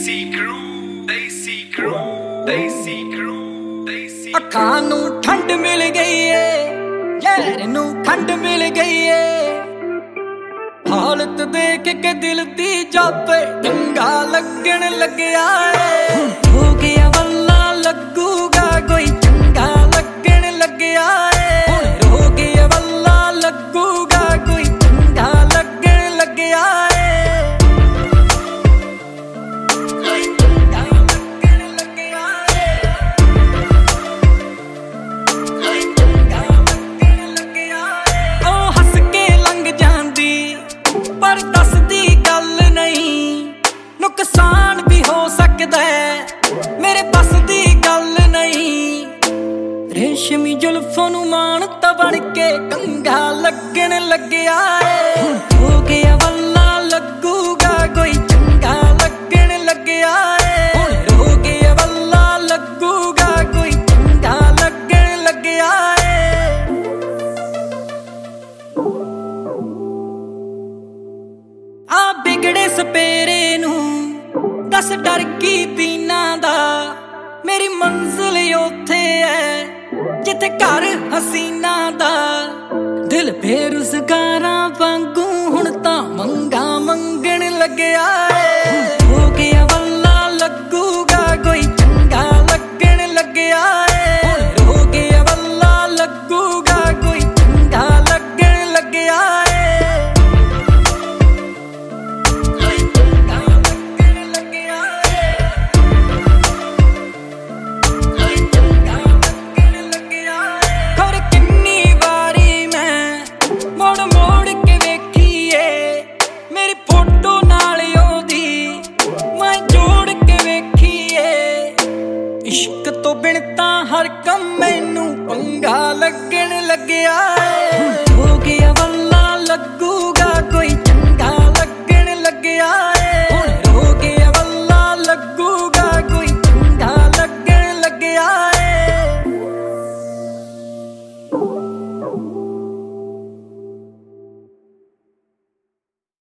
ਅੱਖਾਂ ਨੂੰ ਠੰਡ ਮਿਲ ਗਈ ਏ, ਯਾਰ ਨੂੰ ਖੰਡ ਮਿਲ ਗਈ ਏ। ਹਾਲਤ ਦੇਖ ਕੇ ਦਿਲ ਦੀ ਜਾਪੇ ਚੰਗਾ ਲੱਗਣ ਲੱਗਿਆ ਏ। ਹੋ ਗਿਆ ਵੱਲਾ ਲੱਗੂਗਾ ਕੋਈ ਚੰਗਾ ਲੱਗਣ ਲੱਗਿਆ ਏ। ਹੁਣ ਹੋ ਗਿਆ ਵੱਲਾ ਲੱਗੂਗਾ ਕੋਈ ਚੰਗਾ ਲੱਗਣ ਲੱਗਿਆ ਏ। ਪਰ ਦੱਸਦੀ ਗੱਲ ਨਹੀਂ, ਨੁਕਸਾਨ ਵੀ ਹੋ ਸਕਦਾ ਮੇਰੇ ਬਸ ਦੀ ਗੱਲ ਨਹੀਂ। ਰੇਸ਼ਮੀ ਜ਼ੁਲਫਾਂ ਨੂੰ ਮਾਣਤਾ ਬਣ ਕੇ ਕੰਗਾ ਲੱਗਣ ਲੱਗਿਆ ਏ। ਹੋ ਗਿਆ ਵੱਲਾ ਲੱਗੂਗਾ ਕੋਈ ਚੰਗਾ ਲੱਗਣ ਲੱਗਿਆ ਏ। ਹੁਣ ਹੋ ਗਿਆ ਵੱਲਾ ਲੱਗੂਗਾ ਕੋਈ ਚੰਗਾ ਲੱਗਣ ਲੱਗਿਆ ਏ। ਆ ਬਿਗੜੇ ਸਪੇਰੇ ਨੂੰ ਦੱਸ ਡਰ ਕੀ ਪੀਨਾ ਦਾ। ਮੇਰੀ ਮੰਜ਼ਿਲ ਉੱਥੇ ਐ ਜਿੱਥੇ ਘਰ ਹਸੀਨਾ ਦਾ। ਦਿਲ ਬੇਰੁਜ਼ਗਾਰਾਂ ਵਾਂਗੂ ਹੁਣ ਤਾਂ ਮੰਗਾ ਮੰਗਣ ਲੱਗਿਆ ਏ। ਹੋ ਗਿਆ ਵੱਲਾ ਲੱਗੂਗਾ ਕੋਈ ਚੰਗਾ ਲੱਗਣ ਲੱਗਿਆ ਏ। ਹੁਣ ਹੋ ਗਿਆ ਵੱਲਾ ਲੱਗੂਗਾ ਕੋਈ ਚੰਗਾ ਲੱਗਣ ਲੱਗਿਆ ਏ। ਇਸ਼ਕ ਤੋਂ ਬਿਨ ਤਾਂ ਹਰ ਕੰਮ ਮੈਨੂੰ ਪੰਗਾ ਲੱਗਣ ਲੱਗਿਆ ਏ।